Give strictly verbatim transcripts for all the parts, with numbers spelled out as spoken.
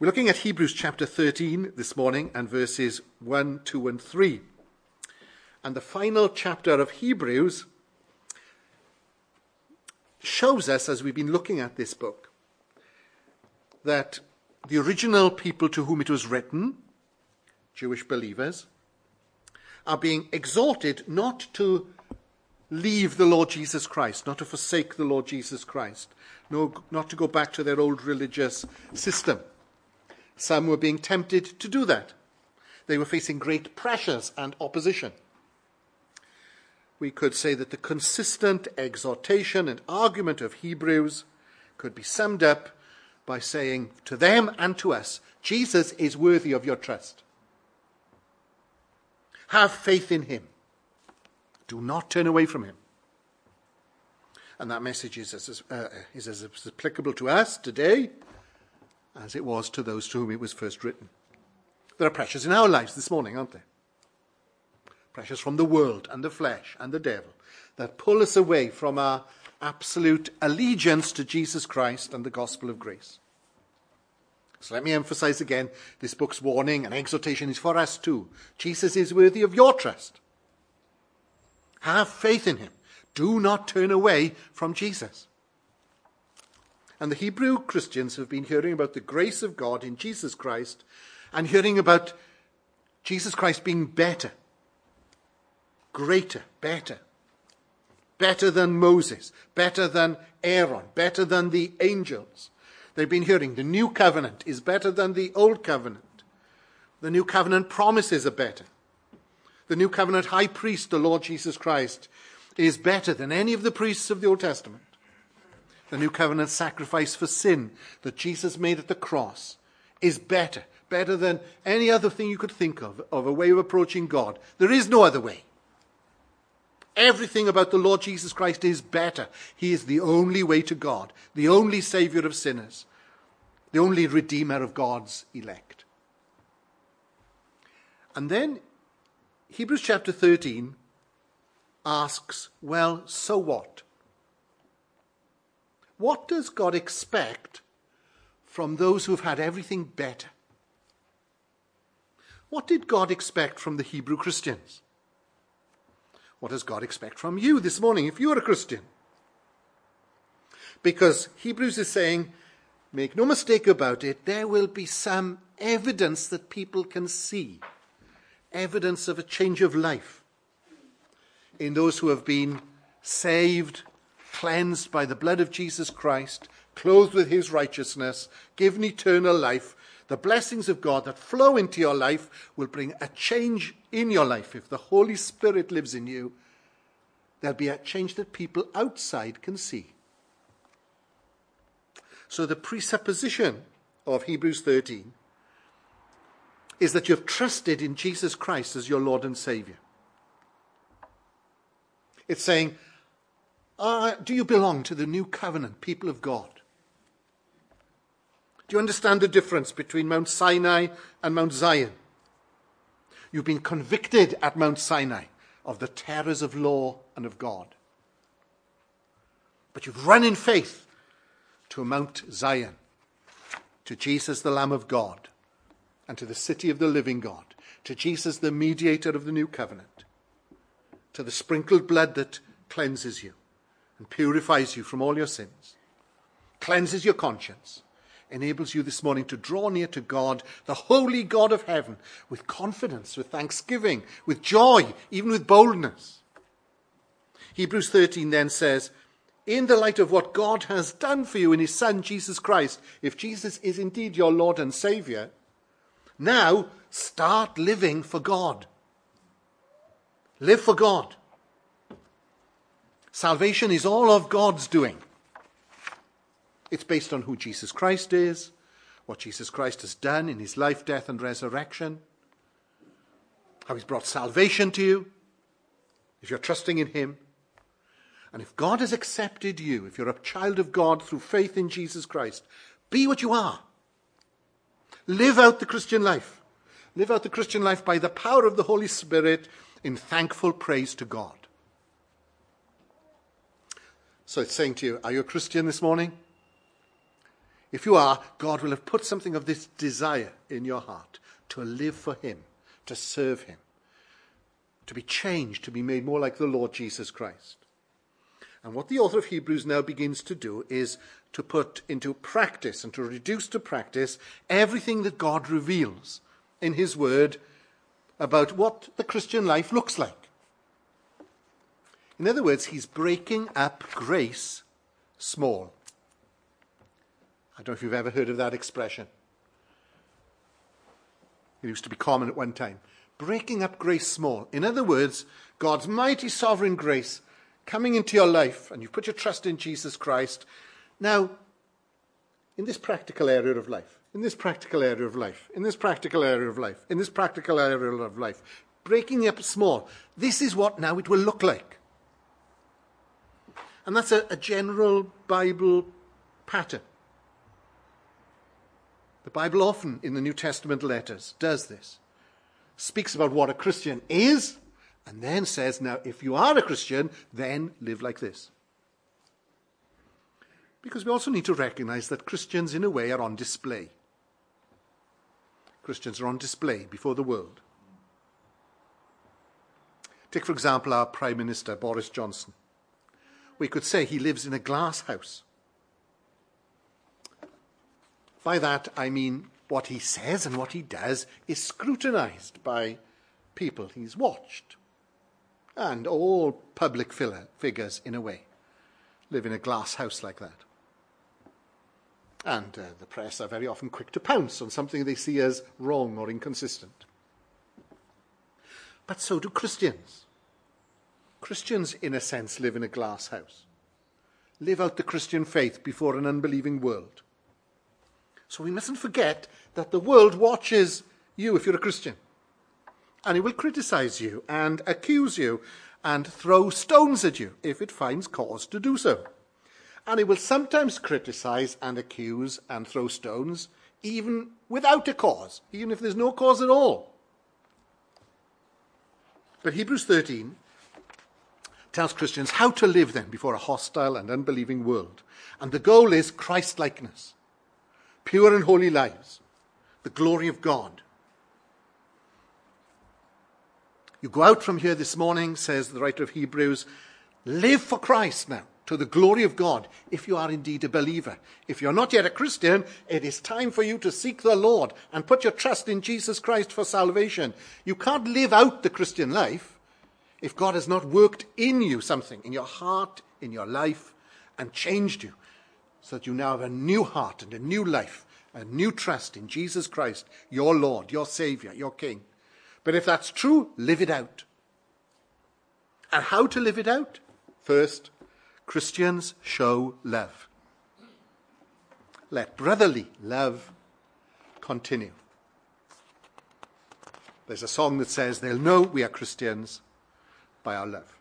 We're looking at Hebrews chapter thirteen this morning and verses one, two and three. And the final chapter of Hebrews shows us, as we've been looking at this book, that the original people to whom it was written, Jewish believers, are being exhorted not to leave the Lord Jesus Christ, not to forsake the Lord Jesus Christ, no, not to go back to their old religious system. Some were being tempted to do that. They were facing great pressures and opposition. We could say that the consistent exhortation and argument of Hebrews could be summed up by saying to them and to us, Jesus is worthy of your trust. Have faith in him. Do not turn away from him. And that message is as, uh, is as applicable to us today as it was to those to whom it was first written. There are pressures in our lives this morning, aren't there? Pressures from the world and the flesh and the devil that pull us away from our absolute allegiance to Jesus Christ and the gospel of grace. So let me emphasize again, this book's warning and exhortation is for us too. Jesus is worthy of your trust. Have faith in him. Do not turn away from Jesus. And the Hebrew Christians have been hearing about the grace of God in Jesus Christ and hearing about Jesus Christ being better, greater, better, better than Moses, better than Aaron, better than the angels. They've been hearing the new covenant is better than the old covenant. The new covenant promises are better. The new covenant high priest, the Lord Jesus Christ, is better than any of the priests of the Old Testament. The new covenant sacrifice for sin that Jesus made at the cross is better, better than any other thing you could think of, of a way of approaching God. There is no other way. Everything about the Lord Jesus Christ is better. He is the only way to God, the only Saviour of sinners, the only Redeemer of God's elect. And then Hebrews chapter thirteen asks, well, so what? What does God expect from those who've had everything better? What did God expect from the Hebrew Christians? What does God expect from you this morning if you're a Christian? Because Hebrews is saying, make no mistake about it, there will be some evidence that people can see. Evidence of a change of life in those who have been saved, cleansed by the blood of Jesus Christ, clothed with his righteousness, given eternal life. The blessings of God that flow into your life will bring a change in your life. If the Holy Spirit lives in you, there'll be a change that people outside can see. So the presupposition of Hebrews thirteen is that you've trusted in Jesus Christ as your Lord and Saviour. It's saying, uh, do you belong to the new covenant, people of God? Do you understand the difference between Mount Sinai and Mount Zion? You've been convicted at Mount Sinai of the terrors of law and of God. But you've run in faith to Mount Zion, to Jesus the Lamb of God, and to the city of the living God, to Jesus the mediator of the new covenant, to the sprinkled blood that cleanses you and purifies you from all your sins, cleanses your conscience, enables you this morning to draw near to God, the holy God of heaven, with confidence, with thanksgiving, with joy, even with boldness. Hebrews thirteen then says, in the light of what God has done for you in his Son, Jesus Christ, if Jesus is indeed your Lord and Saviour, now start living for God. Live for God. Salvation is all of God's doing. It's based on who Jesus Christ is, what Jesus Christ has done in his life, death, and resurrection, how he's brought salvation to you, if you're trusting in him. And if God has accepted you, if you're a child of God through faith in Jesus Christ, be what you are. Live out the Christian life. Live out the Christian life by the power of the Holy Spirit in thankful praise to God. So it's saying to you, are you a Christian this morning? If you are, God will have put something of this desire in your heart to live for him, to serve him, to be changed, to be made more like the Lord Jesus Christ. And what the author of Hebrews now begins to do is to put into practice and to reduce to practice everything that God reveals in his word about what the Christian life looks like. In other words, he's breaking up grace small. I don't know if you've ever heard of that expression. It used to be common at one time. Breaking up grace small. In other words, God's mighty sovereign grace coming into your life, and you've put your trust in Jesus Christ. Now, in this practical area of life, in this practical area of life, in this practical area of life, in this practical area of life, breaking up small, this is what now it will look like. And that's a, a general Bible pattern. The Bible often, in the New Testament letters, does this. Speaks about what a Christian is, and then says, now, if you are a Christian, then live like this. Because we also need to recognize that Christians, in a way, are on display. Christians are on display before the world. Take, for example, our Prime Minister, Boris Johnson. We could say he lives in a glass house. By that, I mean what he says and what he does is scrutinized by people he's watched. And all public figures, in a way, live in a glass house like that. And uh, the press are very often quick to pounce on something they see as wrong or inconsistent. But so do Christians. Christians, in a sense, live in a glass house. Live out the Christian faith before an unbelieving world. So we mustn't forget that the world watches you if you're a Christian. And it will criticize you and accuse you and throw stones at you if it finds cause to do so. And it will sometimes criticize and accuse and throw stones even without a cause, even if there's no cause at all. But Hebrews thirteen tells Christians how to live then before a hostile and unbelieving world. And the goal is Christ-likeness, pure and holy lives, the glory of God. You go out from here this morning, says the writer of Hebrews, live for Christ now, to the glory of God, if you are indeed a believer. If you're not yet a Christian, it is time for you to seek the Lord and put your trust in Jesus Christ for salvation. You can't live out the Christian life if God has not worked in you something, in your heart, in your life, and changed you, so that you now have a new heart and a new life, a new trust in Jesus Christ, your Lord, your Savior, your King. But if that's true, live it out. And how to live it out? First, Christians show love. Let brotherly love continue. There's a song that says, they'll know we are Christians by our love.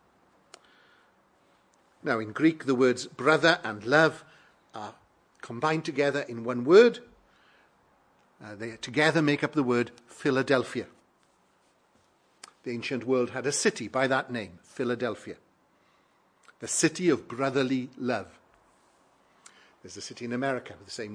Now, in Greek, the words brother and love are combined together in one word. Uh, they together make up the word Philadelphia. The ancient world had a city by that name, Philadelphia. The city of brotherly love. There's a city in America with the same